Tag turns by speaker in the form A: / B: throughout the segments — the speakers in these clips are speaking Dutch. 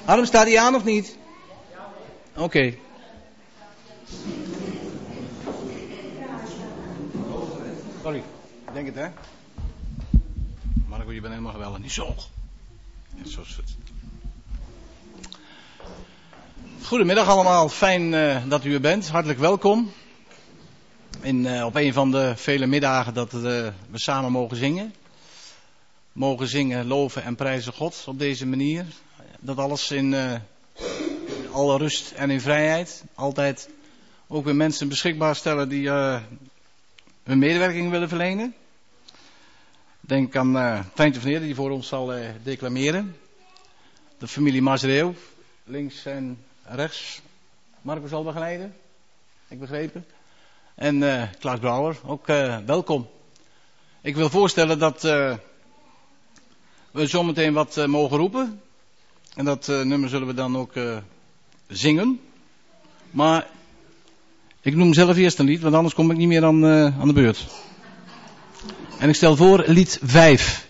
A: Harm, staat hij aan of niet? Oké. Sorry, ik denk het hè. Marco, je bent helemaal geweldig. Niet zo. Ja, zo is het. Goedemiddag allemaal, fijn dat u er bent. Hartelijk welkom. Op een van de vele middagen dat we samen mogen zingen. Mogen zingen, loven en prijzen God op deze manier. Dat alles in alle rust en in vrijheid. Altijd ook weer mensen beschikbaar stellen die hun medewerking willen verlenen. Denk aan Treintje van Eerde die voor ons zal declameren. De familie Mazreeuw, links en rechts. Marco zal begeleiden, ik begrepen. En Klaas Brouwer, ook welkom. Ik wil voorstellen dat we zometeen wat mogen roepen. En dat nummer zullen we dan ook zingen. Maar ik noem zelf eerst een lied, want anders kom ik niet meer aan de beurt. En ik stel voor lied 5.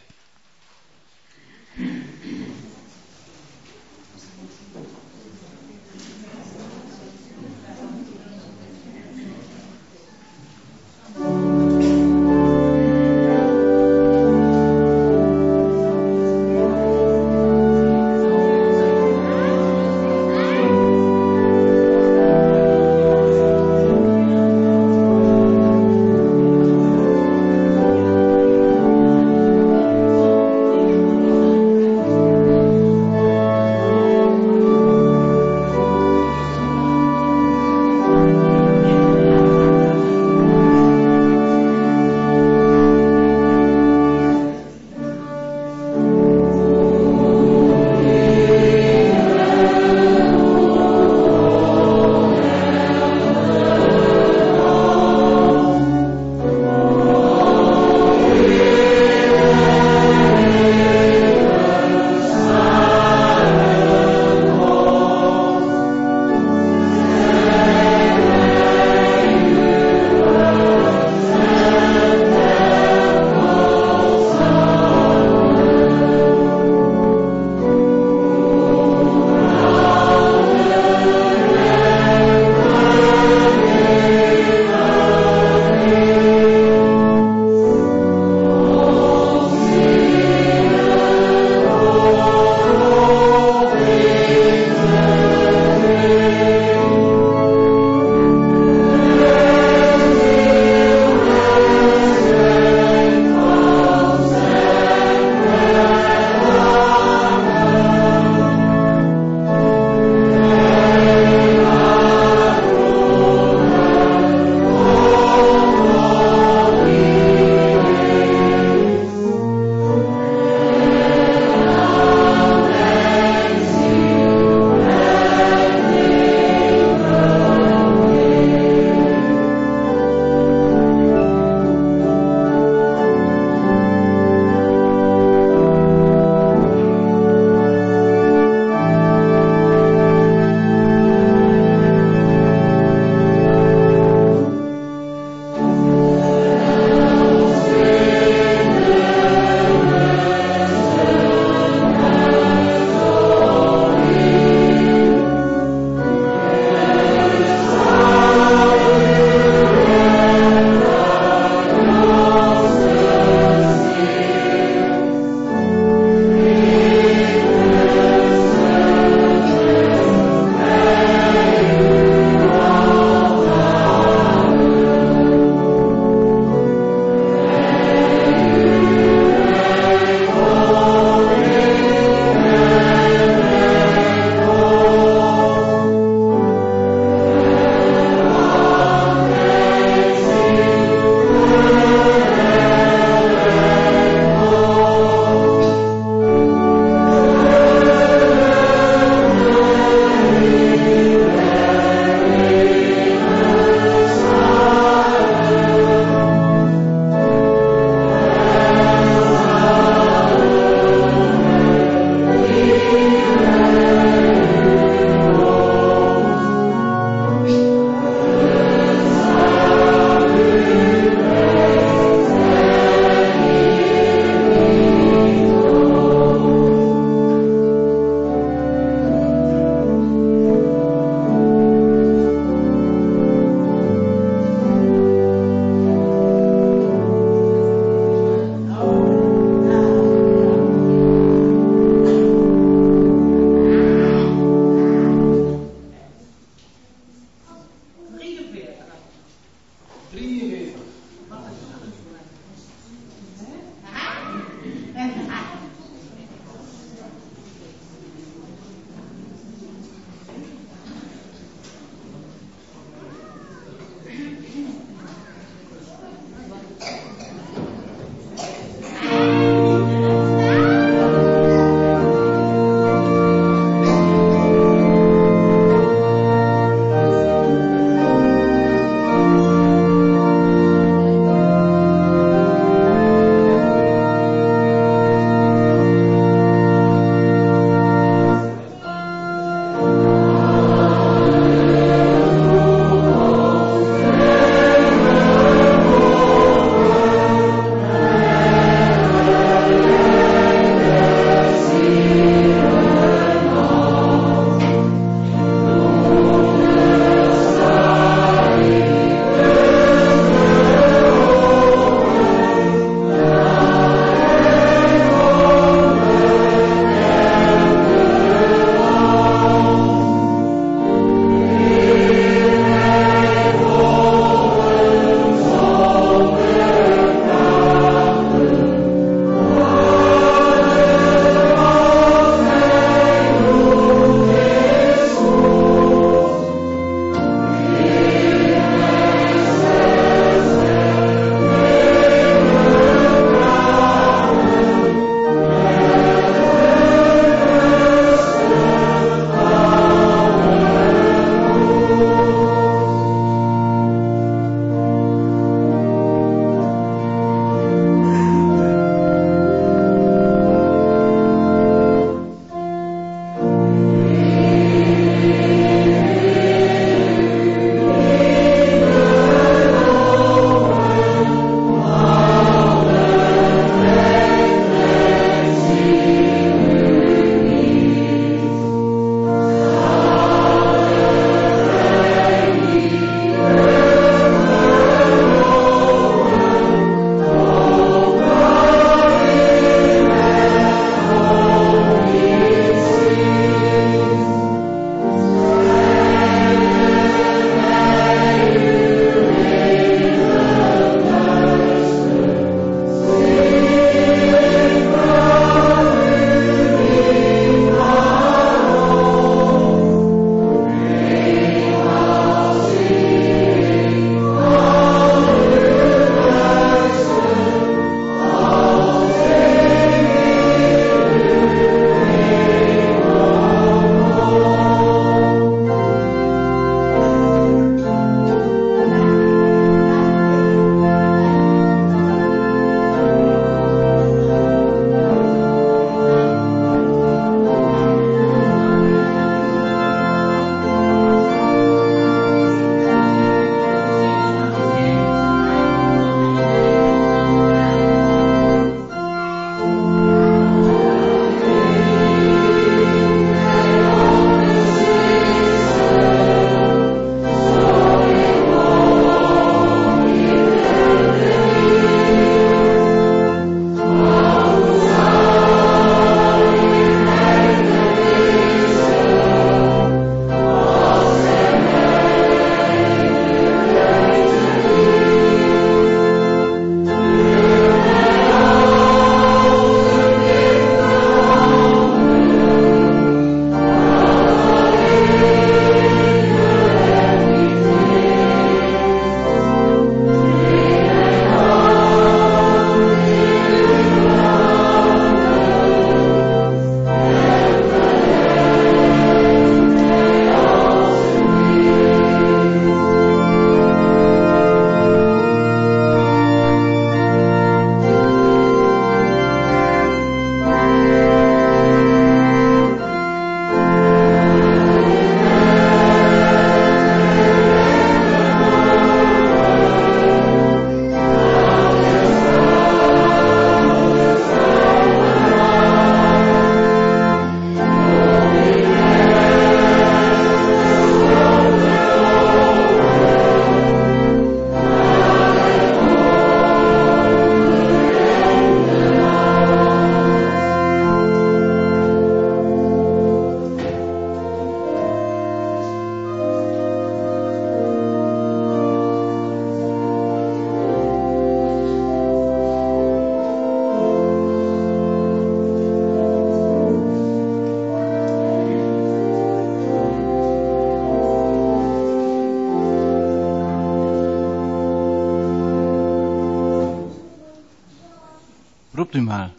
A: Roept u maar.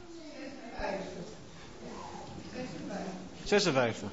A: 56.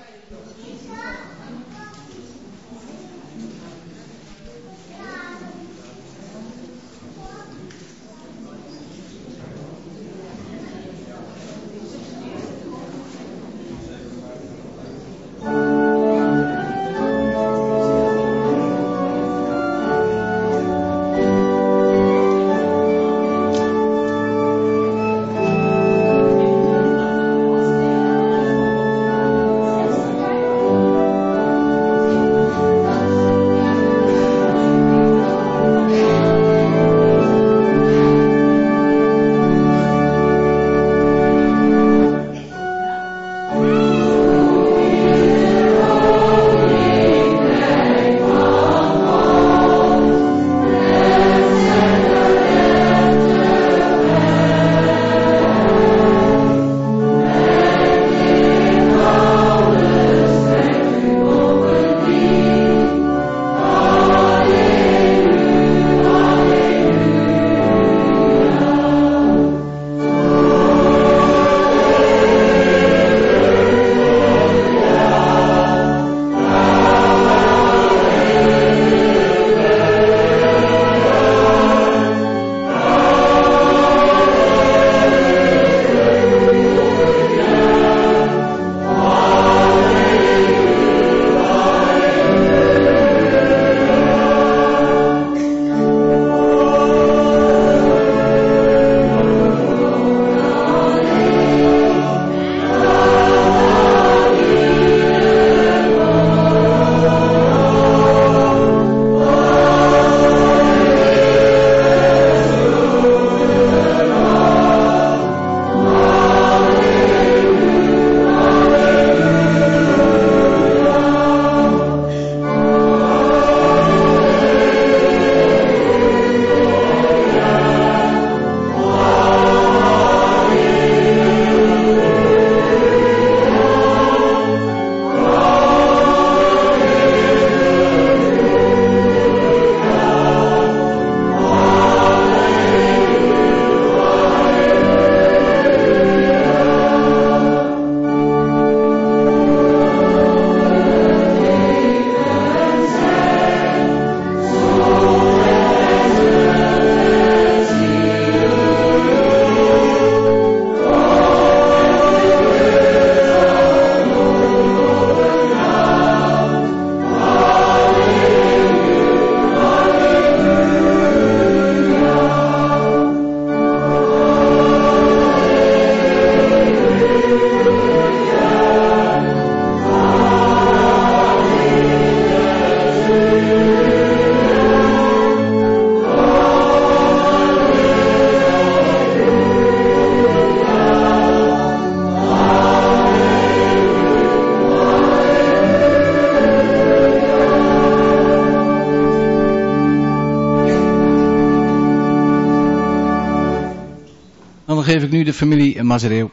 A: Dan geef ik nu de familie Mazereeuw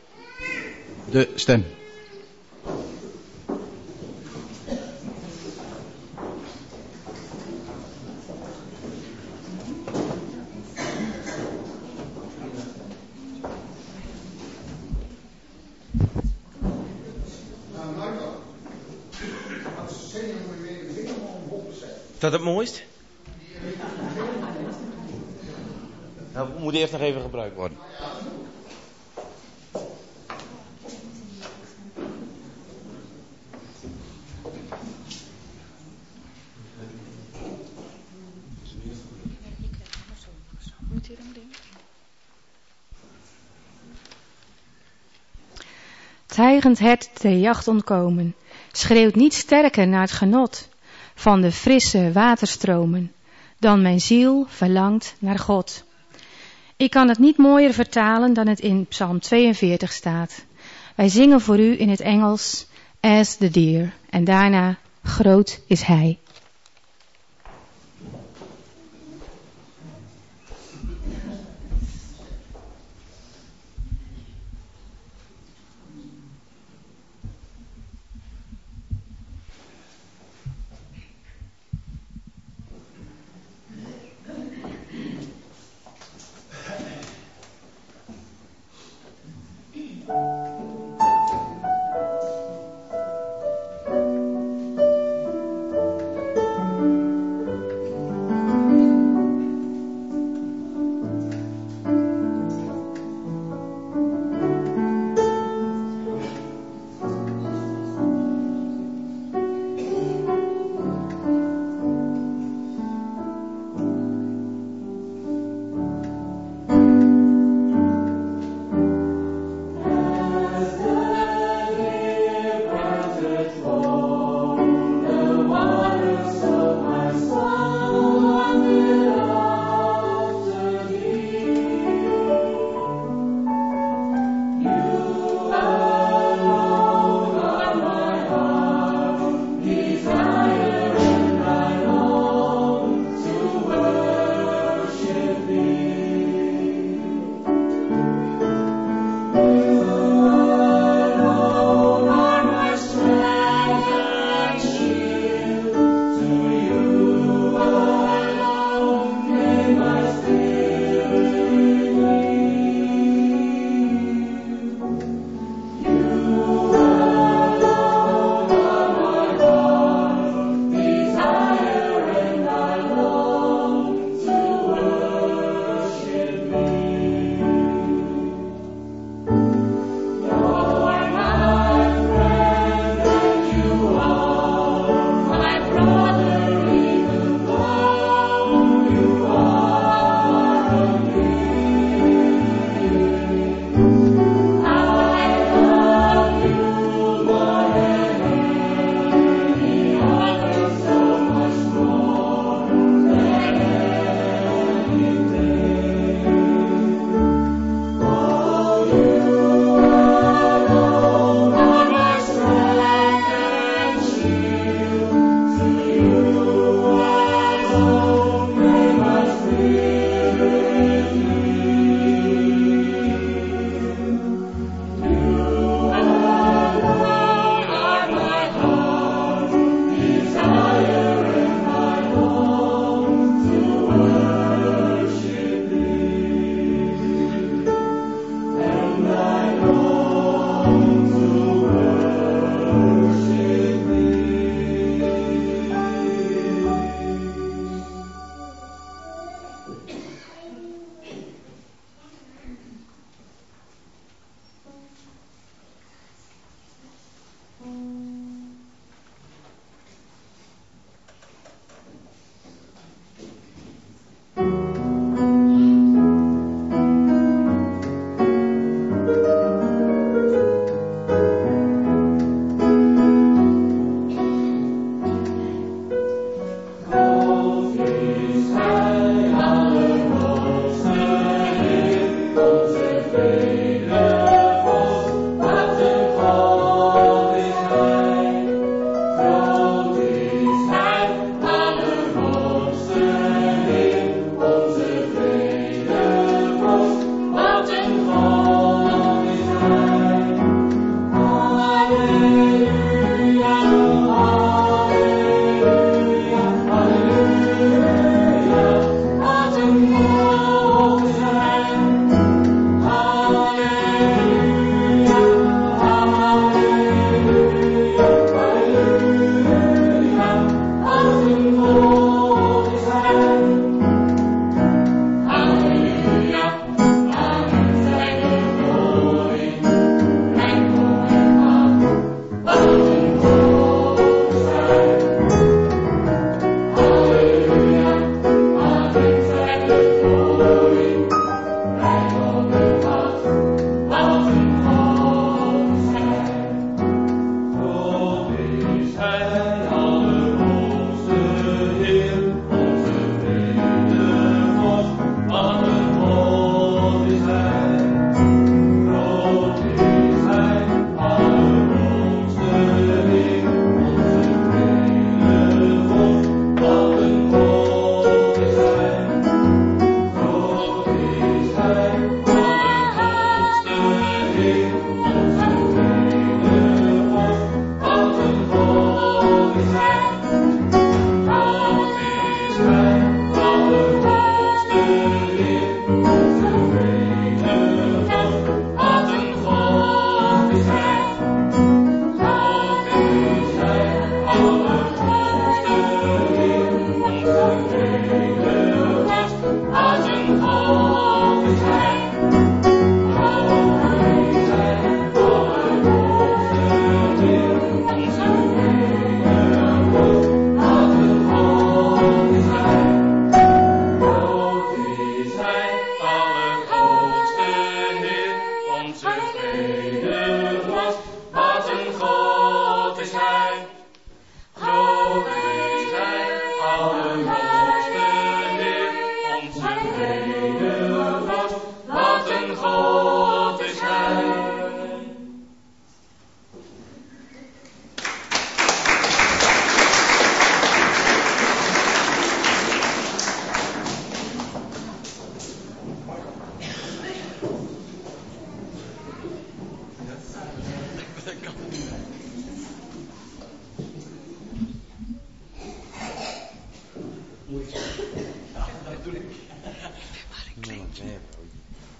A: de stem.
B: Dat het mooist? Nou, moet eerst nog even gebruikt worden.
C: Het hijgend hert ter jacht ontkomen, schreeuwt niet sterker naar het genot van de frisse waterstromen, dan mijn ziel verlangt naar God. Ik kan het niet mooier vertalen dan het in Psalm 42 staat. Wij zingen voor u in het Engels As the Deer en daarna Groot is Hij.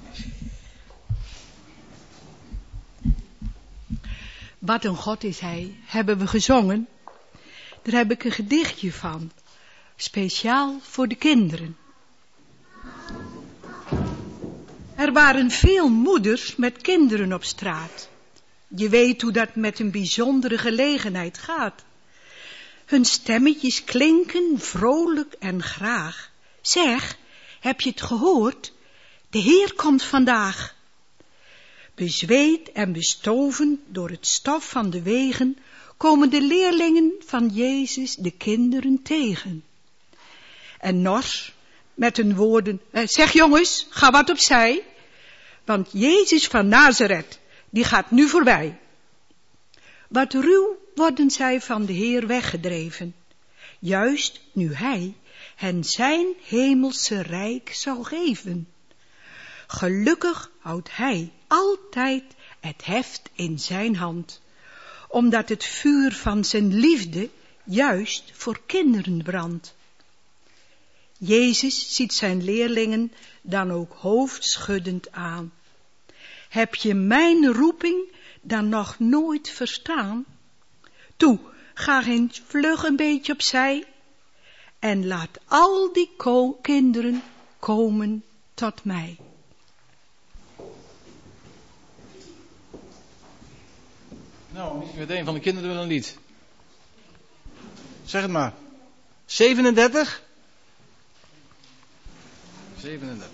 D: Wat een God is Hij, hebben we gezongen. Daar heb ik een gedichtje van. Speciaal voor de kinderen. Er waren veel moeders met kinderen op straat. Je weet hoe dat met een bijzondere gelegenheid gaat. Hun stemmetjes klinken vrolijk en graag. Zeg, heb je het gehoord? De Heer komt vandaag. Bezweet en bestoven door het stof van de wegen komen de leerlingen van Jezus de kinderen tegen. En nors met hun woorden, zeg jongens, ga wat opzij, want Jezus van Nazareth, die gaat nu voorbij. Wat ruw worden zij van de Heer weggedreven, juist nu Hij hen zijn hemelse rijk zal geven. Gelukkig houdt Hij altijd het heft in zijn hand, omdat het vuur van zijn liefde juist voor kinderen brandt. Jezus ziet zijn leerlingen dan ook hoofdschuddend aan. Heb je mijn roeping dan nog nooit verstaan? Toe, ga eens vlug een beetje opzij en laat al die kinderen komen tot mij.
A: Nou, misschien met een van de kinderen wel een lied. Zeg het maar. 37? 37.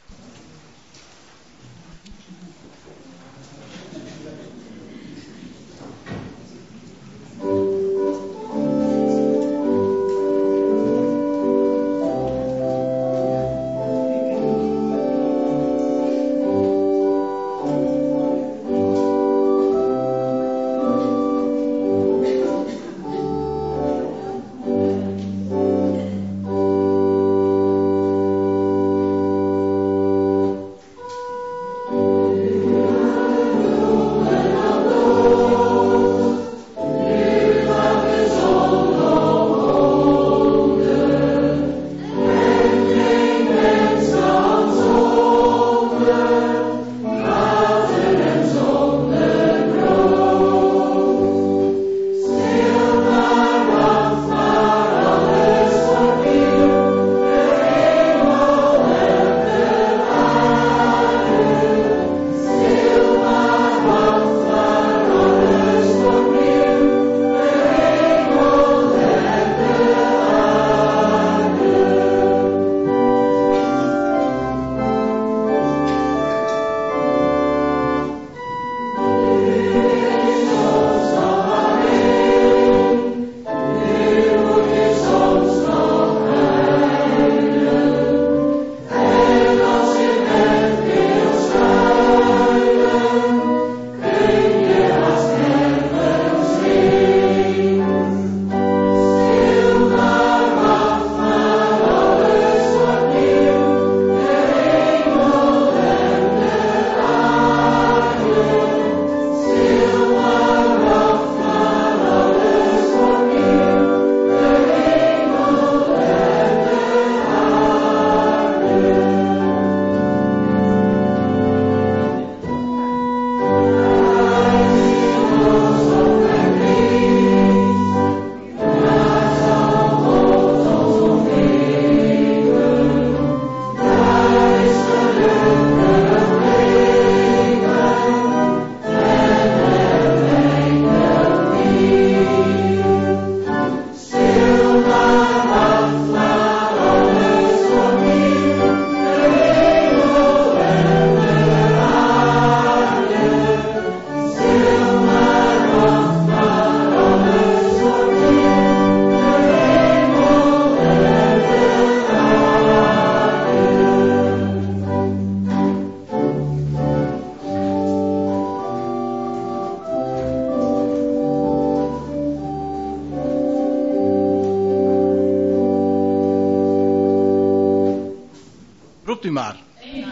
A: Roept u maar.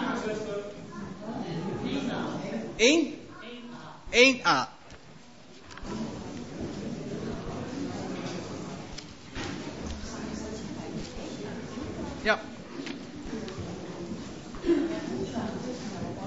A: 1? 1A. Ja.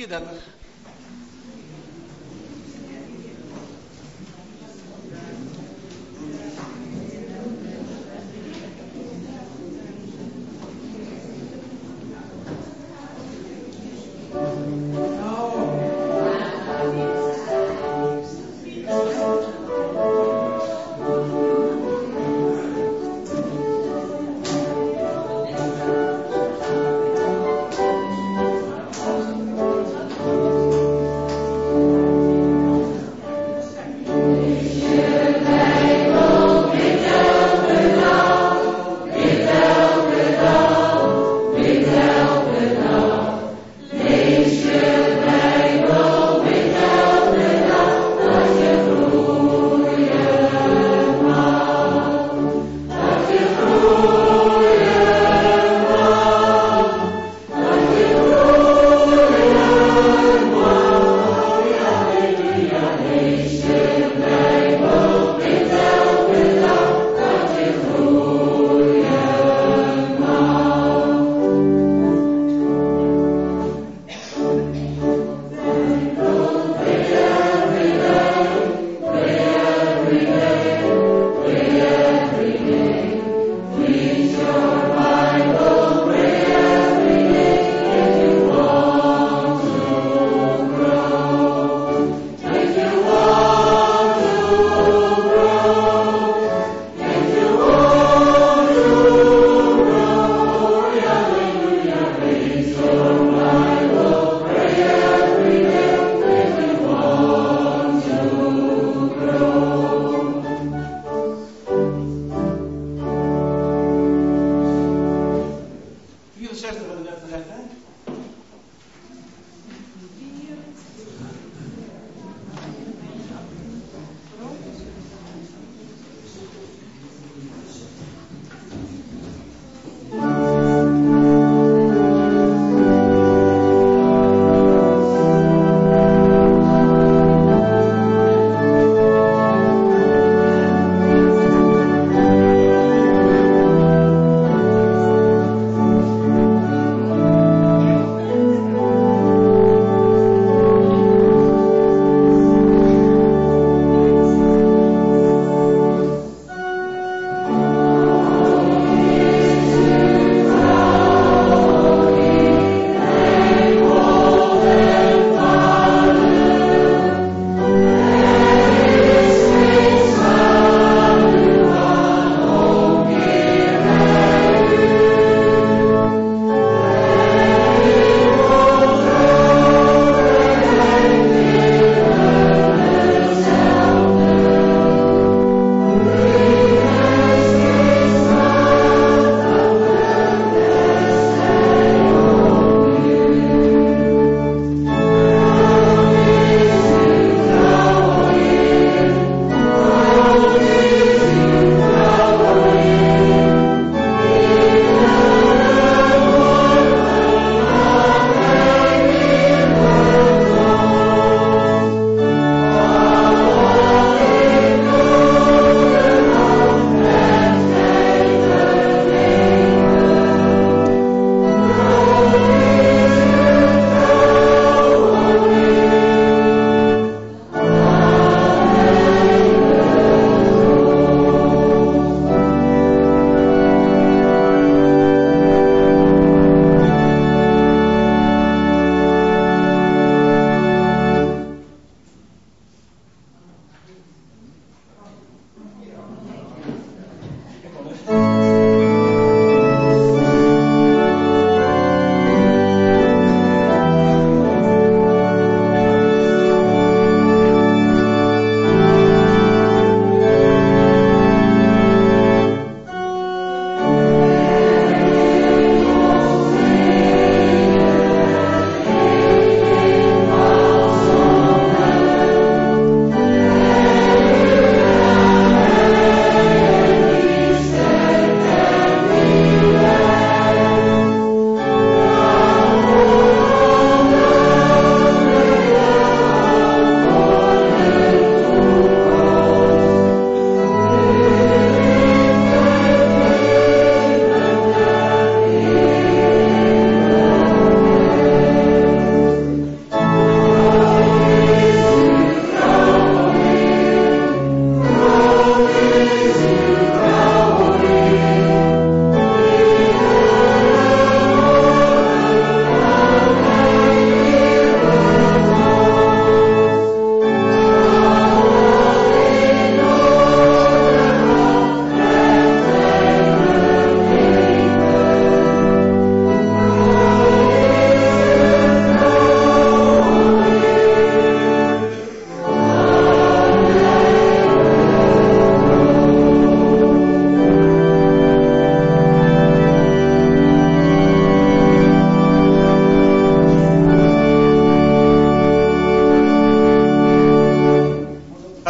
A: dat...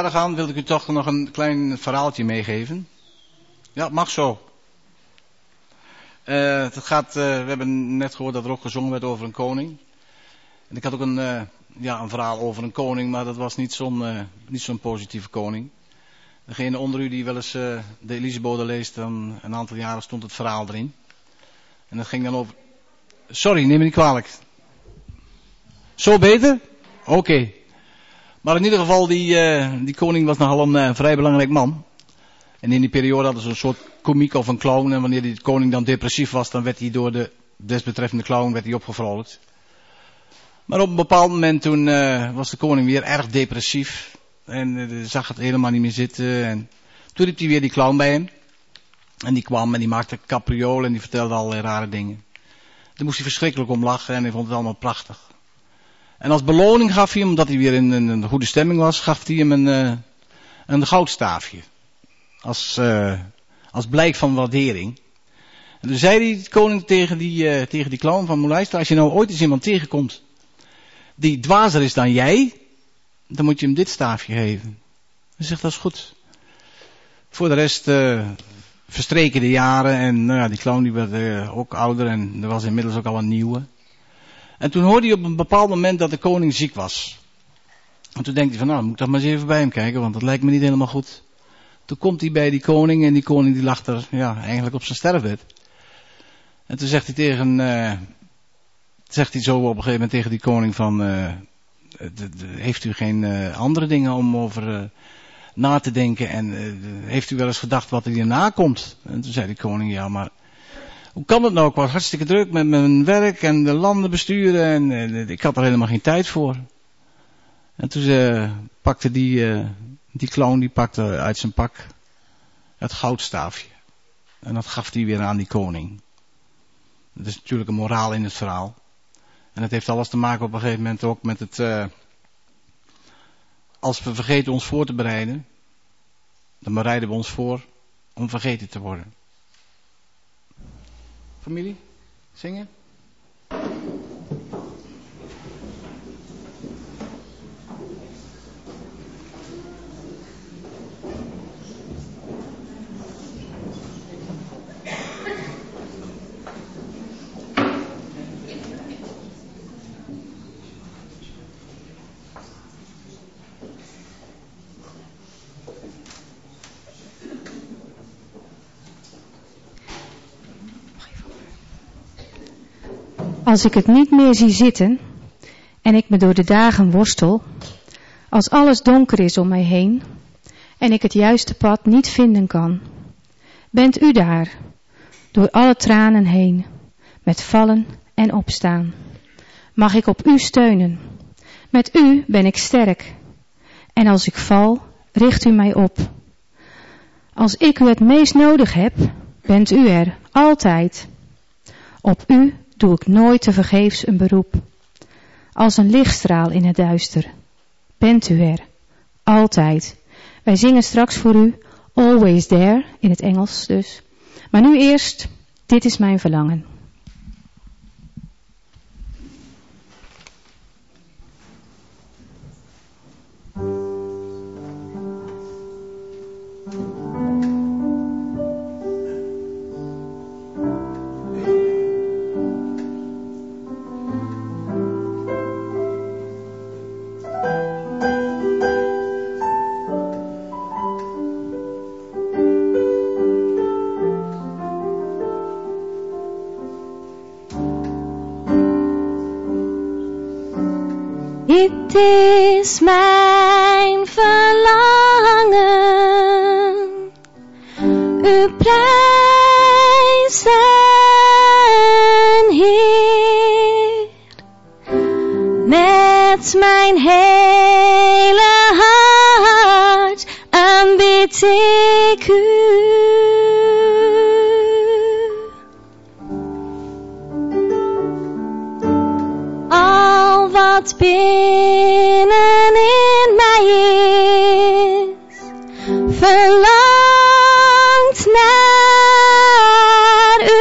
A: verder gaan, wil ik u toch nog een klein verhaaltje meegeven. Ja, mag zo. We hebben net gehoord dat er ook gezongen werd over een koning. En ik had ook een verhaal over een koning, maar dat was niet zo'n positieve koning. Degene onder u die wel eens de Elisabode leest, dan een aantal jaren stond het verhaal erin. En dat ging dan over... Sorry, neem me niet kwalijk. Zo beter? Oké. Maar in ieder geval, die koning was nogal een vrij belangrijk man. En in die periode hadden ze een soort komiek of een clown. En wanneer die koning dan depressief was, dan werd hij door de desbetreffende clown opgevrolijkt. Maar op een bepaald moment toen was de koning weer erg depressief. En zag het helemaal niet meer zitten. En toen riep hij weer die clown bij hem. En die kwam en die maakte capriolen en die vertelde allerlei rare dingen. Daar moest hij verschrikkelijk om lachen en hij vond het allemaal prachtig. En als beloning gaf hij hem, omdat hij weer in een goede stemming was, gaf hij hem een goudstaafje. Als blijk van waardering. En toen zei hij, de koning tegen die clown van Moelijster, als je nou ooit eens iemand tegenkomt die dwazer is dan jij, dan moet je hem dit staafje geven. Hij zegt, dat is goed. Voor de rest verstreken de jaren en die clown die werd ook ouder en er was inmiddels ook al een nieuwe. En toen hoorde hij op een bepaald moment dat de koning ziek was. En toen denkt hij van, moet ik toch maar eens even bij hem kijken, want dat lijkt me niet helemaal goed. Toen komt hij bij die koning en die koning die lag er eigenlijk op zijn sterfbed. En toen zegt hij zo op een gegeven moment tegen die koning van, heeft u geen andere dingen om over na te denken en heeft u wel eens gedacht wat er hierna komt? En toen zei die koning, ja maar hoe kan het nou? Ik was hartstikke druk met mijn werk en de landen besturen en ik had er helemaal geen tijd voor. En toen pakte die clown uit zijn pak het goudstaafje. En dat gaf hij weer aan die koning. Dat is natuurlijk een moraal in het verhaal. En het heeft alles te maken op een gegeven moment ook met het... als we vergeten ons voor te bereiden, dan bereiden we ons voor om vergeten te worden. Familie, zingen?
C: Als ik het niet meer zie zitten en ik me door de dagen worstel, als alles donker is om mij heen en ik het juiste pad niet vinden kan, bent u daar, door alle tranen heen, met vallen en opstaan. Mag ik op u steunen, met u ben ik sterk en als ik val, richt u mij op. Als ik u het meest nodig heb, bent u er, altijd. Op u doe ik nooit tevergeefs een beroep. Als een lichtstraal in het duister, bent u er, altijd. Wij zingen straks voor u, Always There, in het Engels dus. Maar nu eerst, dit is mijn verlangen.
E: Dit is mijn verlangen, u prijzen, Heer, met mijn hele hart aanbid ik u. Al wat binnenin mij is, verlangt naar u.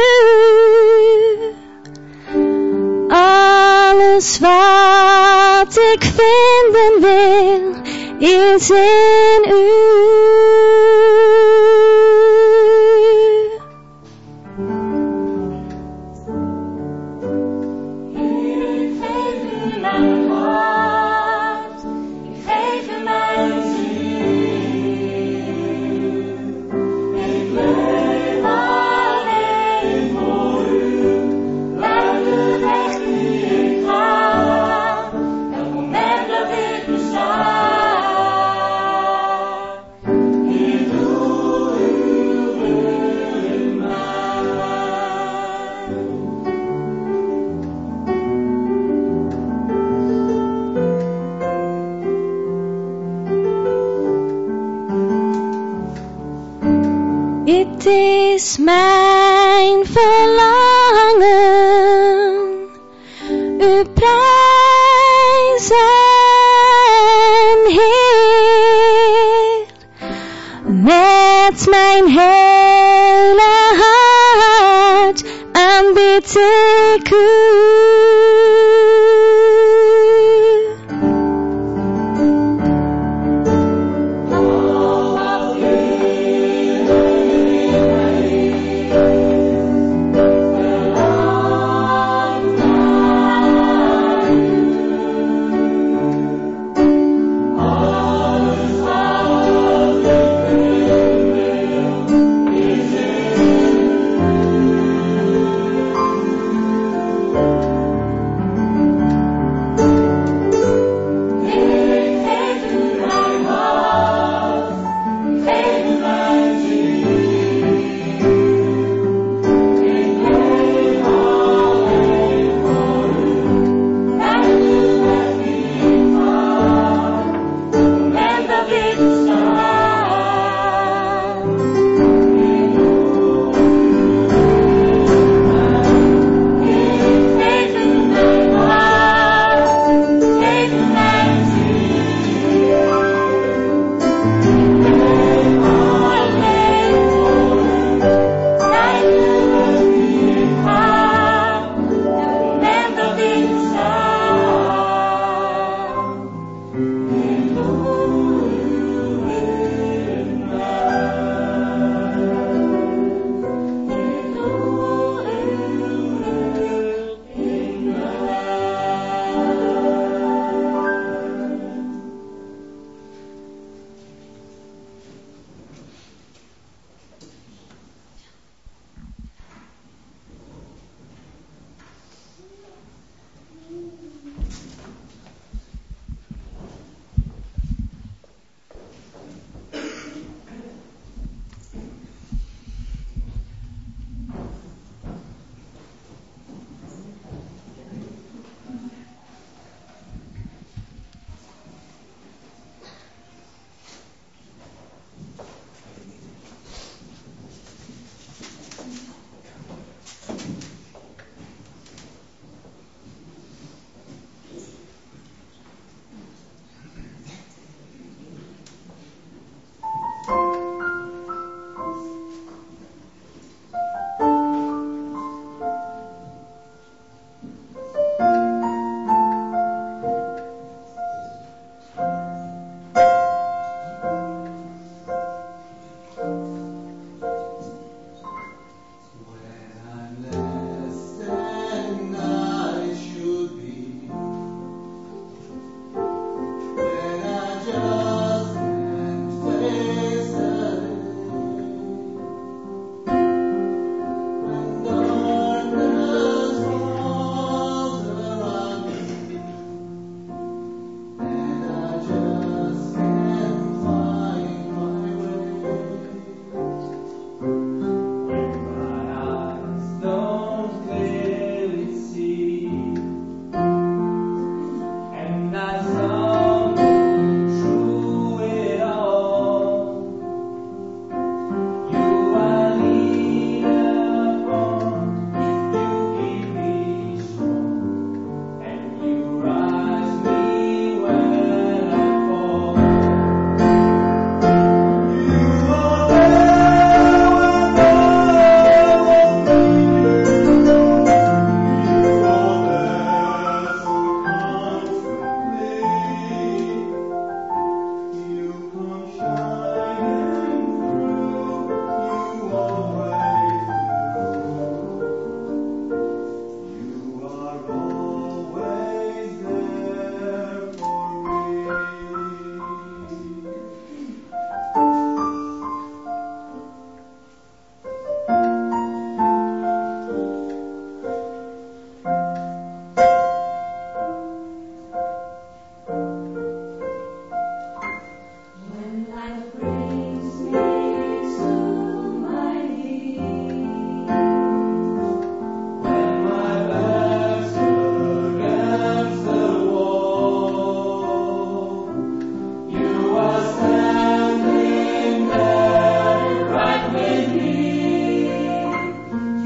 E: Alles wat ik vinden wil, is in u. Het is mijn verlangen, u prijzen, Heer, met mijn hele hart aanbid ik u.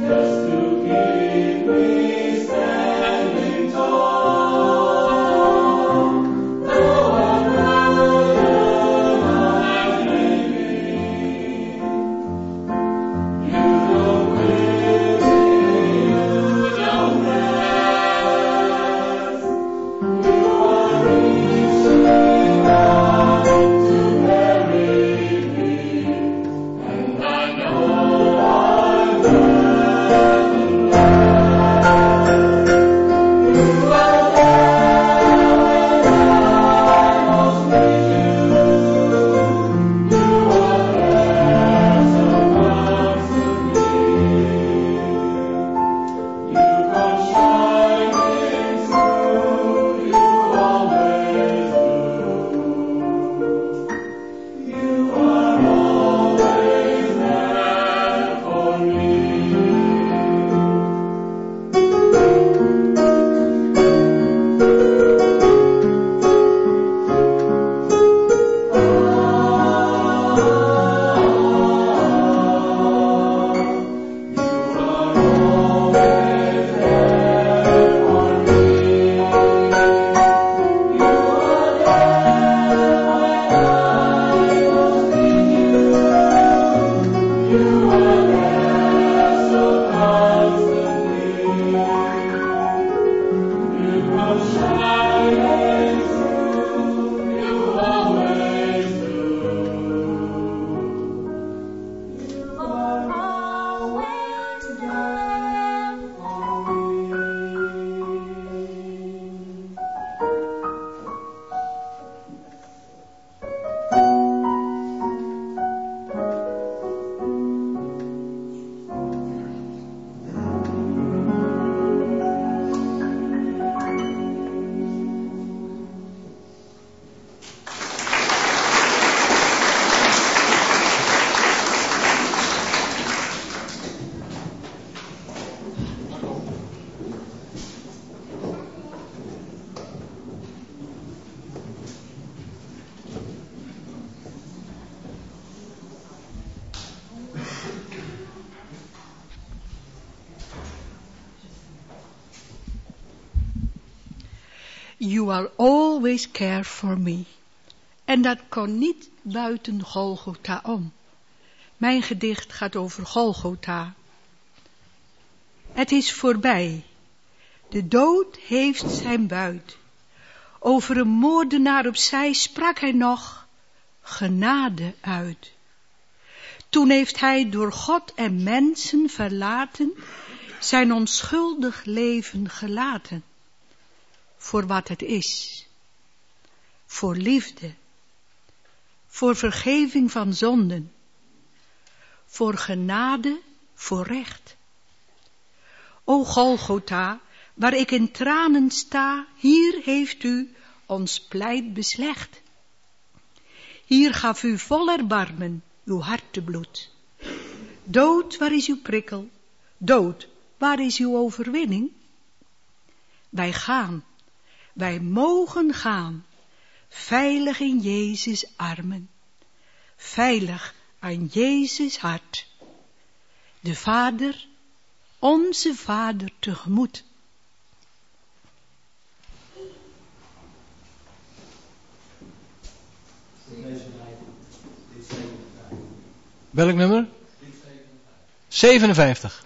D: You will always care for me. En dat kon niet buiten Golgotha om. Mijn gedicht gaat over Golgotha. Het is voorbij. De dood heeft zijn buit. Over een moordenaar opzij sprak hij nog genade uit. Toen heeft hij door God en mensen verlaten zijn onschuldig leven gelaten. Voor wat het is. Voor liefde. Voor vergeving van zonden. Voor genade, voor recht. O Golgotha, waar ik in tranen sta, hier heeft u ons pleit beslecht. Hier gaf u vol erbarmen uw hartebloed. Dood, waar is uw prikkel? Dood, waar is uw overwinning? Wij gaan, wij mogen gaan, veilig in Jezus' armen, veilig aan Jezus' hart. De Vader, onze Vader tegemoet.
A: Welk nummer? 57.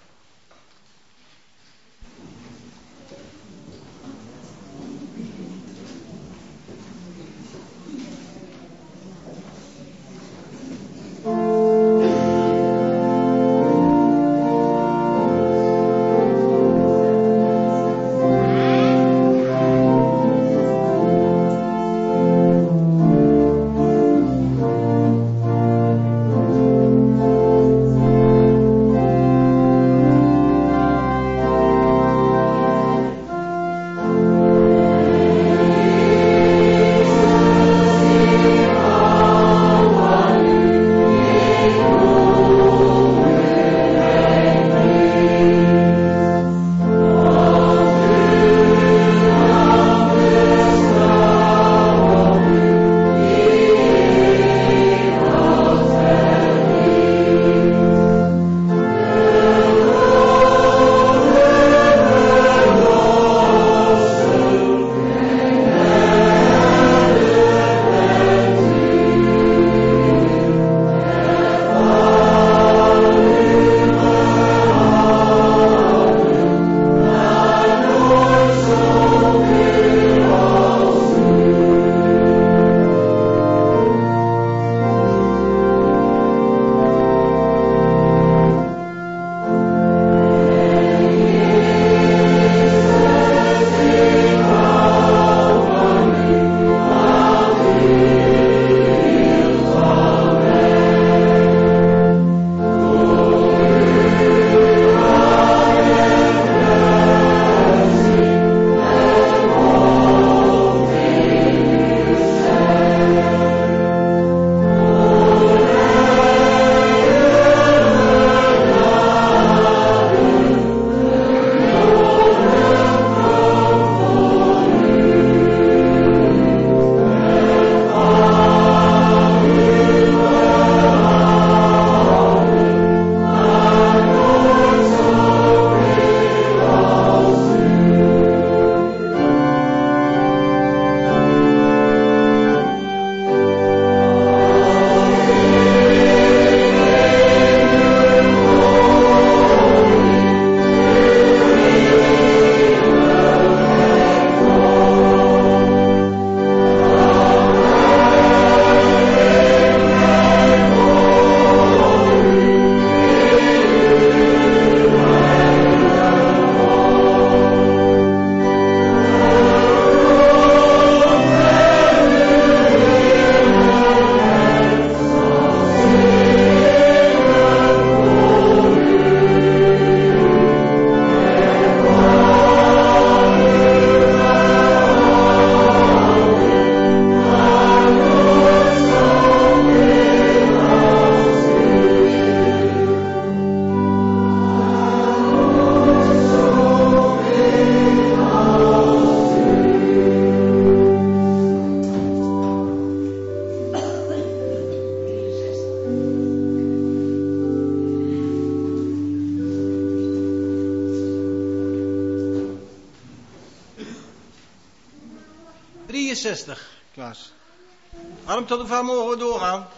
A: 63, Klaas. Harm, tot hoe ver mogen we doorgaan?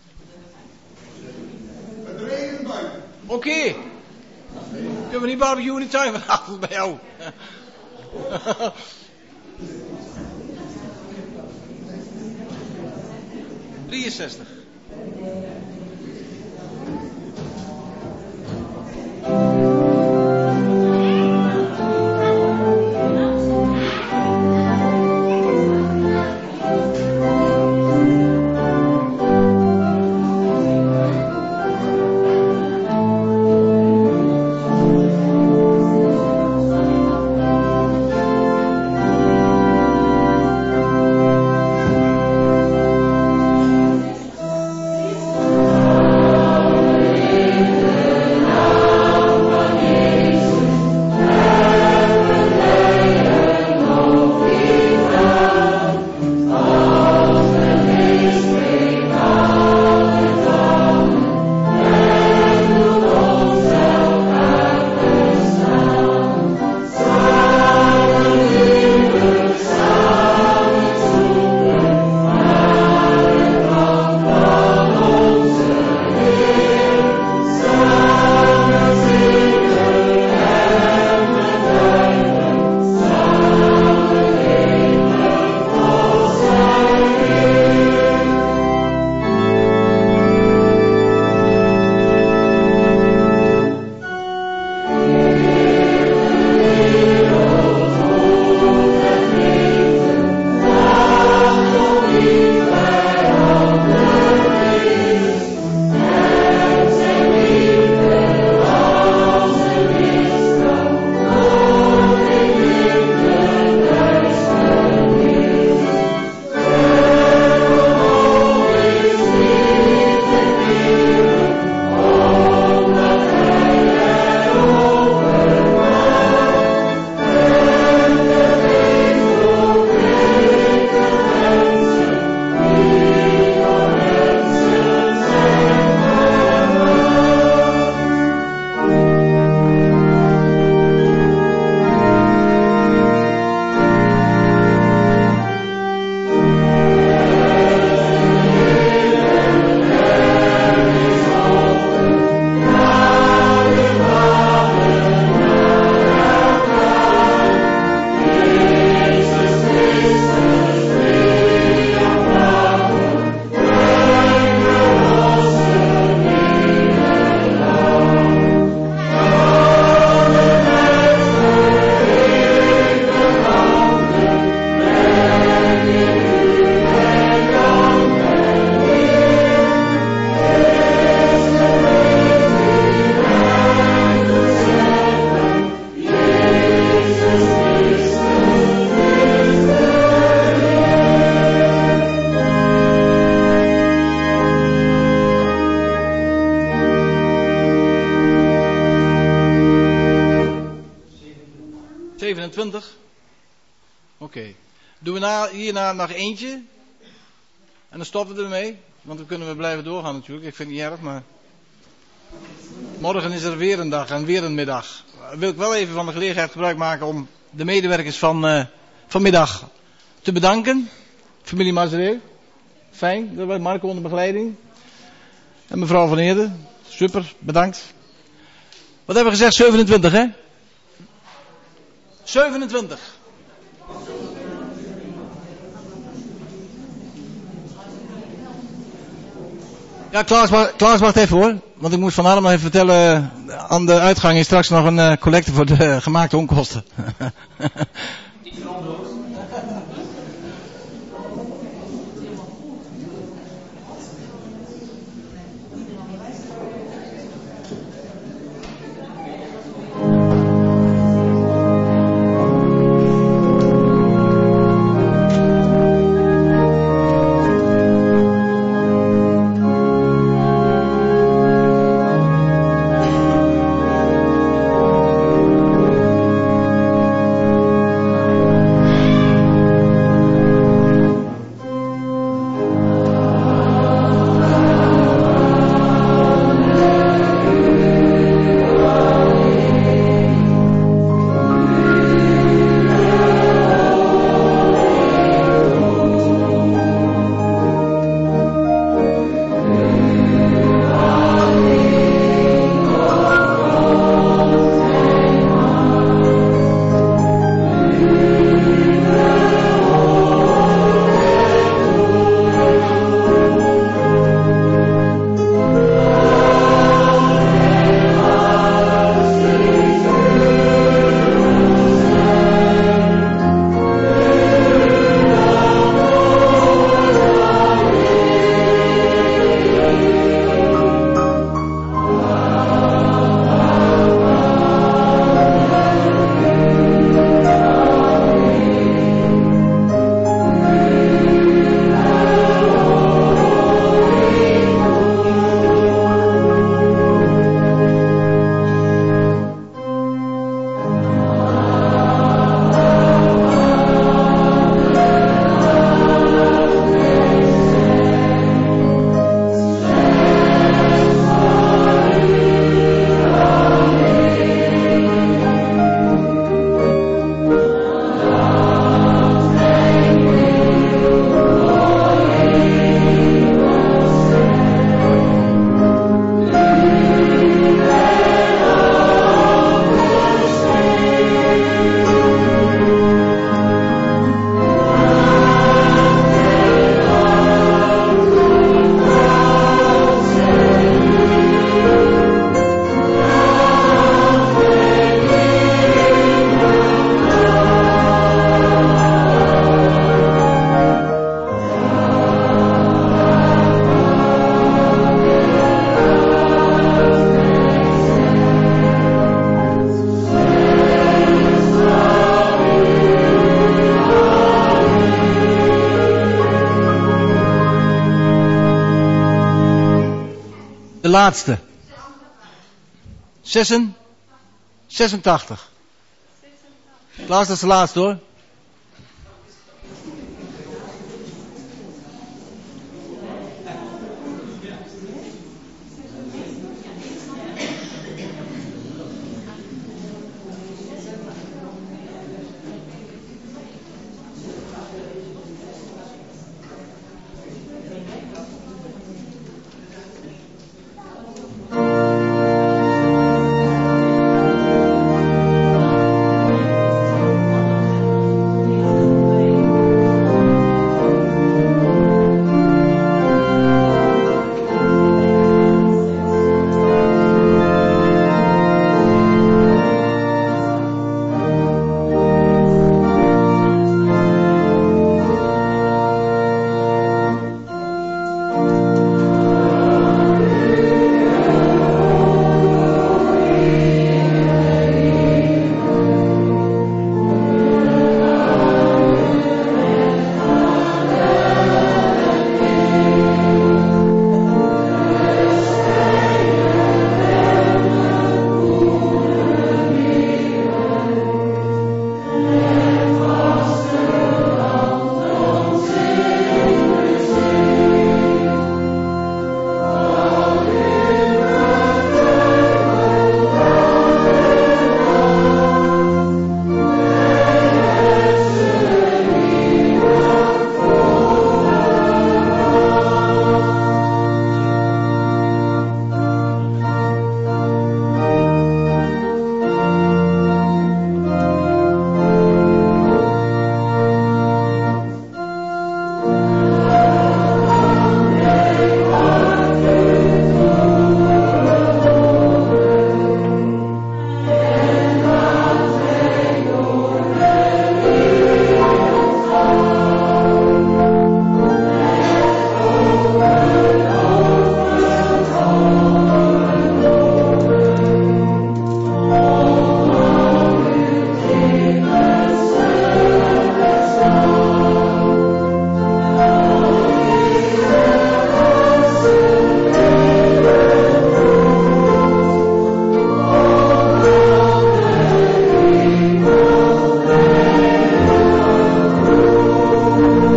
F: Met de regen buiten.
A: Oké. Kunnen we niet barbecuen in de tuin vanavond bij jou? ...63. Oké. Doen we hierna nog eentje. En dan stoppen we ermee. Want dan kunnen we blijven doorgaan natuurlijk. Ik vind het niet erg, maar... Morgen is er weer een dag en weer een middag. Wil ik wel even van de gelegenheid gebruik maken om de medewerkers van vanmiddag te bedanken. Familie Mazeré. Fijn, dat was Marco onder begeleiding. En mevrouw Van Eerden. Super, bedankt. Wat hebben we gezegd? 27, hè? 27. Ja, Klaas wacht even hoor. Want ik moet van allemaal even vertellen. Aan de uitgang is straks nog een collecte voor de gemaakte onkosten. laatste. 86. Klaas, dat is de laatste hoor.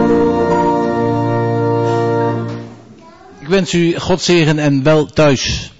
A: Ik wens u God zegen en wel thuis.